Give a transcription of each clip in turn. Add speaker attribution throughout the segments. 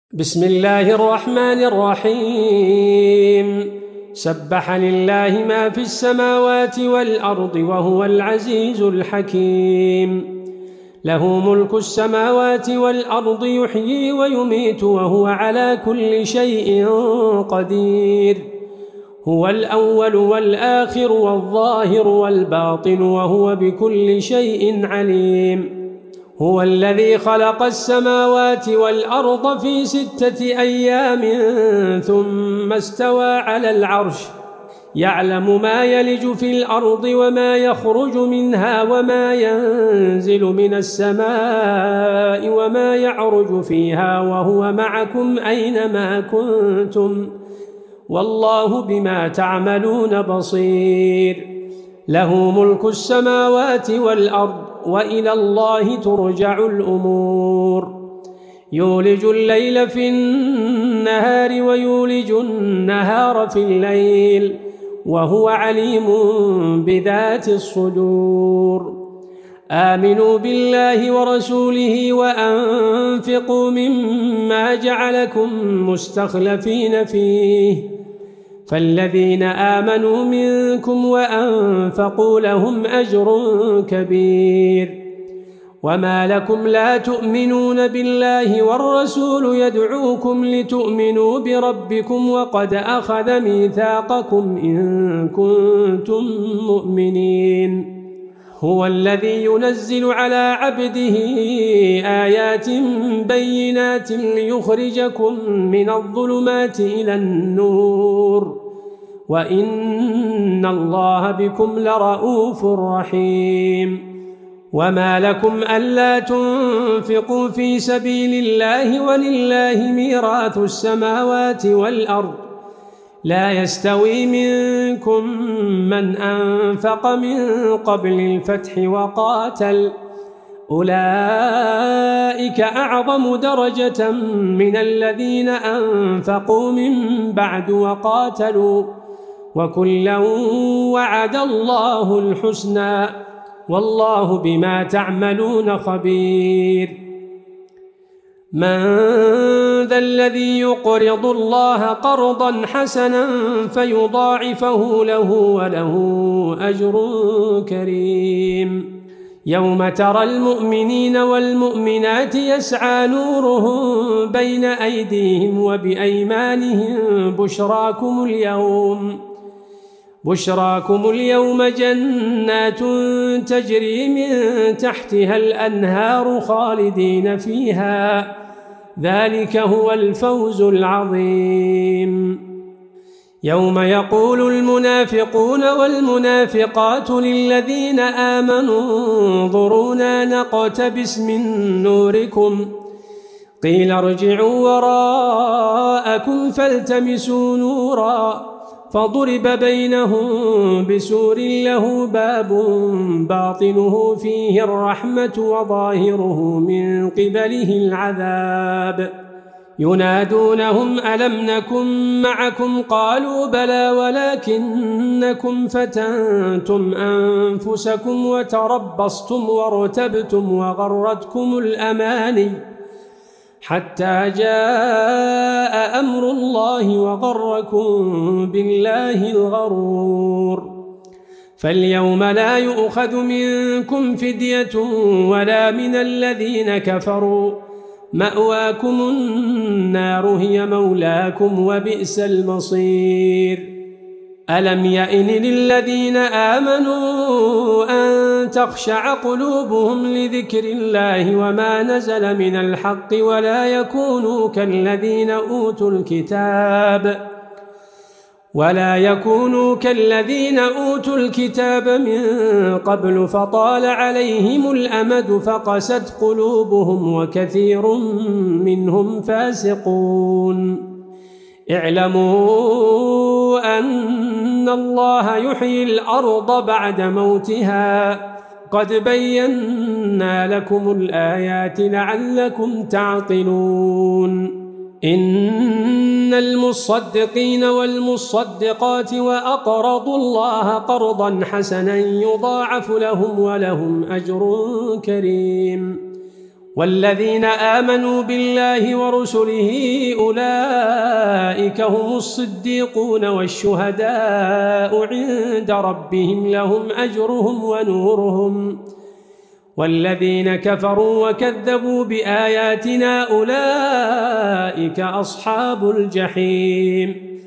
Speaker 1: بسم الله الرحمن الرحيم. سبح لله ما في السماوات والأرض وهو العزيز الحكيم. له ملك السماوات والأرض يحيي ويميت وهو على كل شيء قدير. هو الأول والآخر والظاهر والباطن وهو بكل شيء عليم. هو الذي خلق السماوات والأرض في 6 أيام ثم استوى على العرش يعلم ما يلج في الأرض وما يخرج منها وما ينزل من السماء وما يعرج فيها وهو معكم أينما كنتم والله بما تعملون بصير. له ملك السماوات والأرض وإلى الله ترجع الأمور. يولج الليل في النهار ويولج النهار في الليل وهو عليم بذات الصدور. آمنوا بالله ورسوله وأنفقوا مما جعلكم مستخلفين فيه فالذين آمنوا منكم وأنفقوا لهم أجر كبير. وما لكم لا تؤمنون بالله والرسول يدعوكم لتؤمنوا بربكم وقد أخذ ميثاقكم إن كنتم مؤمنين. هو الذي ينزل على عبده آيات بينات ليخرجكم من الظلمات إلى النور وإن الله بكم لرؤوف رحيم. وما لكم ألا تنفقوا في سبيل الله ولله ميراث السماوات والأرض لا يستوي منكم من أنفق من قبل الفتح وقاتل أولئك أعظم درجة من الذين أنفقوا من بعد وقاتلوا وكلا وعد الله الحسنى والله بما تعملون خبير. من ذا الذي يقرض الله قرضا حسنا فيضاعفه له وله أجر كريم. يوم ترى المؤمنين والمؤمنات يسعى نورهم بين أيديهم وبأيمانهم بشراكم اليوم جنات تجري من تحتها الأنهار خالدين فيها ذلك هو الفوز العظيم. يوم يقول المنافقون والمنافقات للذين آمنوا انظرونا نقتبس من نوركم قيل ارجعوا وراءكم فالتمسوا نورا فضرب بينهم بسور له باب باطنه فيه الرحمة وظاهره من قبله العذاب ينادونهم ألم نكن معكم قالوا بلى ولكنكم فتنتم أنفسكم وتربصتم وارتبتم وغرتكم الأماني حتى جاء أمر الله وغركم بالله الغرور. فاليوم لا يؤخذ منكم فدية ولا من الذين كفروا مأواكم النار هي مولاكم وبئس المصير. ألم يئن للذين آمنوا أن تخشع قلوبهم لذكر الله وما نزل من الحق ولا يكونوا كالذين أوتوا الكتاب من قبل فطال عليهم الأمد فقست قلوبهم وكثير منهم فاسقون. اعلموا أن الله يحيي الأرض بعد موتها قد بينا لكم الآيات لعلكم تعقلون. إن المصدقين والمصدقات وأقرضوا الله قرضا حسنا يضاعف لهم ولهم أجر كريم. والذين آمنوا بالله ورسله أولئك هم الصديقون والشهداء عند ربهم لهم أجرهم ونورهم والذين كفروا وكذبوا بآياتنا أولئك أصحاب الجحيم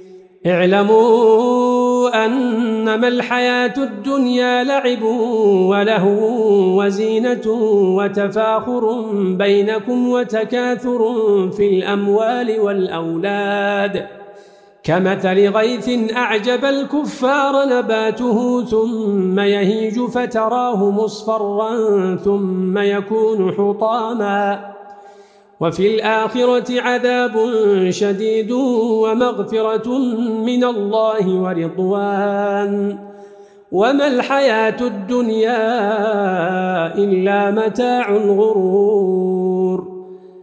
Speaker 1: اعلموا أنما الحياة الدنيا لعب ولهو وزينة وتفاخر بينكم وتكاثر في الأموال والأولاد كمثل غيث أعجب الكفار نباته ثم يهيج فتراه مصفرا ثم يكون حطاما وفي الآخرة عذاب شديد ومغفرة من الله ورضوان وما الحياة الدنيا إلا متاع الغرور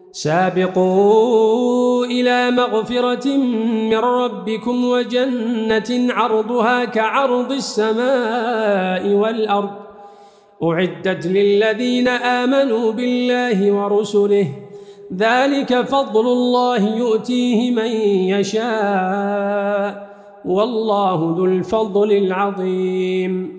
Speaker 1: سابقوا إلى مغفرة من ربكم وجنة عرضها كعرض السماء والأرض أعدت للذين آمنوا بالله ورسله ذلك فضل الله يؤتيه من يشاء والله ذو الفضل العظيم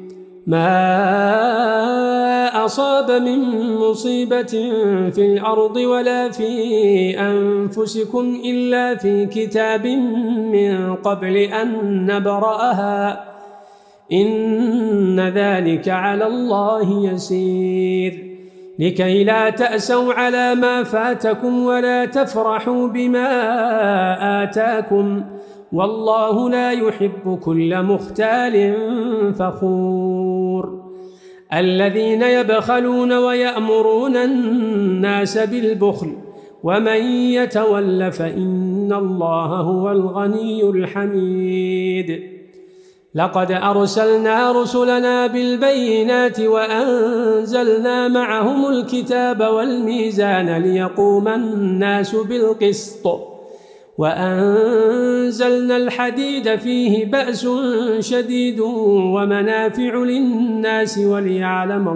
Speaker 1: ما أصاب من مصيبة في الأرض ولا في أنفسكم إلا في كتاب من قبل أن نبرأها إن ذلك على الله يسير لكي لا تأسوا على ما فاتكم ولا تفرحوا بما آتاكم والله لا يحب كل مختال فخور الذين يبخلون ويأمرون الناس بالبخل ومن يتول فإن الله هو الغني الحميد لقد أرسلنا رسلنا بالبينات وأنزلنا معهم الكتاب والميزان ليقوم الناس بالقسط وأنزلنا الحديد فيه بأس شديد ومنافع للناس وليعلم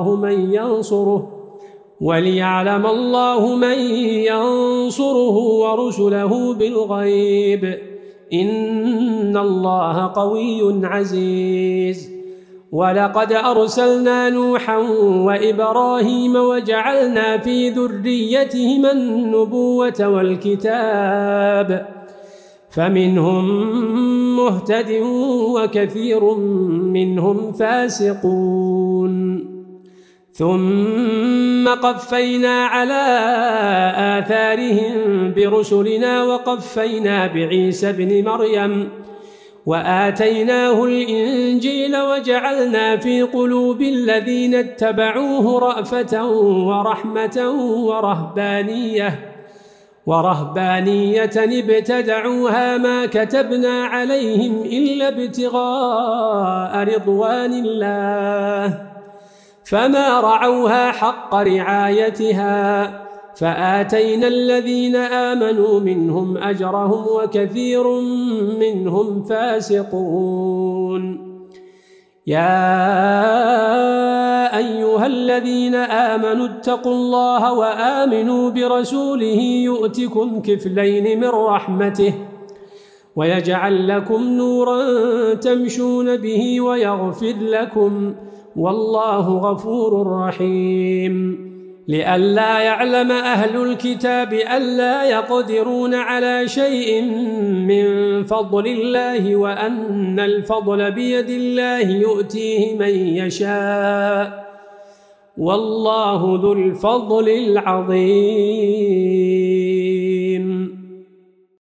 Speaker 1: الله من ينصره ورسله بالغيب إن الله قوي عزيز ولقد أرسلنا نوحا وإبراهيم وجعلنا في ذريتهما النبوة والكتاب فمنهم مهتد وكثير منهم فاسقون ثم قفينا على آثارهم برسلنا وقفينا بعيسى ابن مريم وآتيناه الإنجيل وجعلنا في قلوب الذين اتبعوه رأفة ورحمة ورهبانية ابتدعوها ما كتبنا عليهم إلا ابتغاء رضوان الله فما رعوها حق رعايتها فآتينا الذين آمنوا منهم أجرهم وكثير منهم فاسقون يا أيها الذين آمنوا اتقوا الله وآمنوا برسوله يؤتكم كفلين من رحمته ويجعل لكم نورا تمشون به ويغفر لكم والله غفور رحيم لئلا يعلم أهل الكتاب ألا يقدرون على شيء من فضل الله وأن الفضل بيد الله يؤتيه من يشاء والله ذو الفضل العظيم